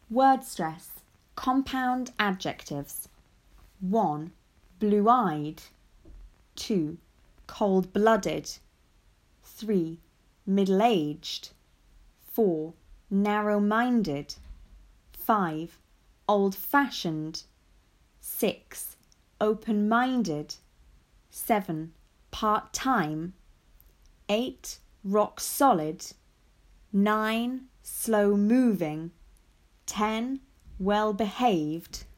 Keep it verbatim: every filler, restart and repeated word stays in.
Word stress. Compound adjectives. one. Blue-eyed. two. Cold-blooded. three. Middle-aged. four. Narrow-minded. five. Old-fashioned. six. Open-minded. seven. Part-time. eight. Rock-solid. nine. Slow-moving. ten. Well-behaved.